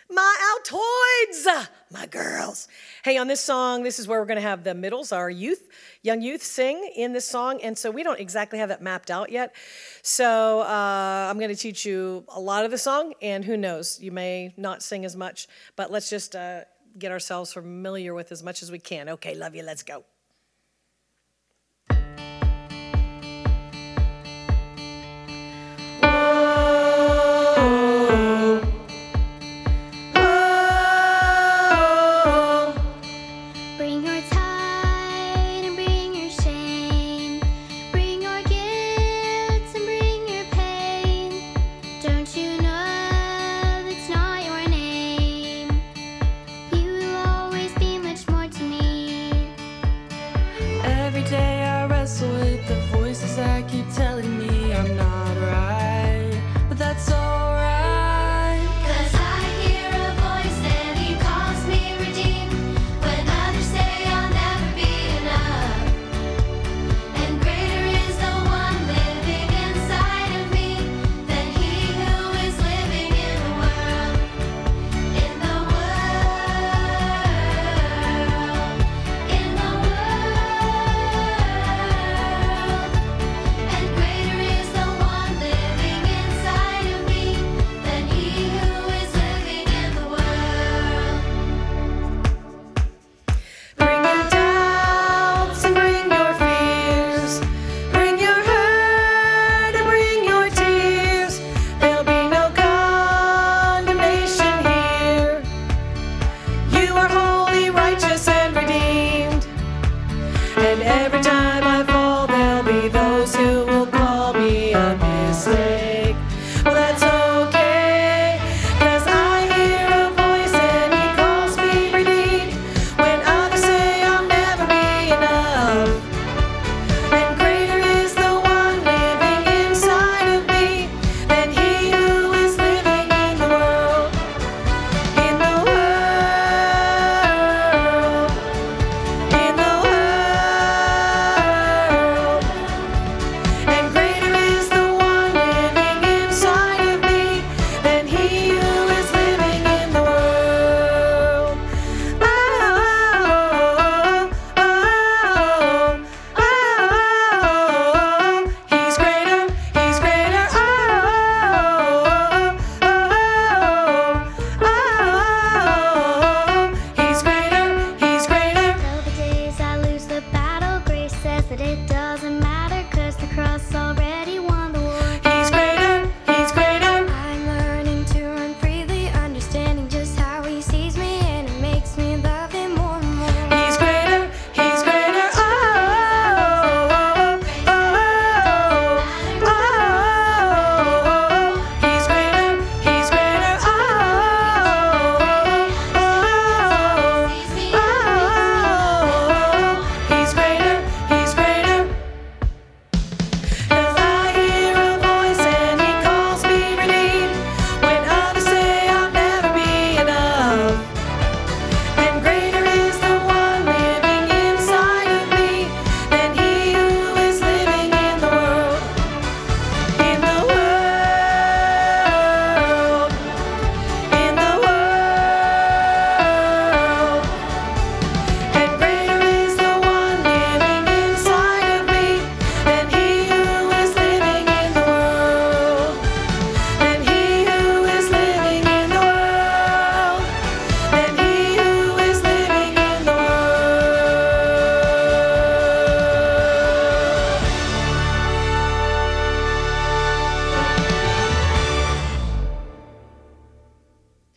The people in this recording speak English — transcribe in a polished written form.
My Altoids, my girls. Hey, on this song, this is where we're going to have the middles, our young youth, sing in this song. And so we don't exactly have that mapped out yet. So I'm going to teach you a lot of the song, and who knows, you may not sing as much, but let's just get ourselves familiar with as much as we can. Okay, love you, let's go.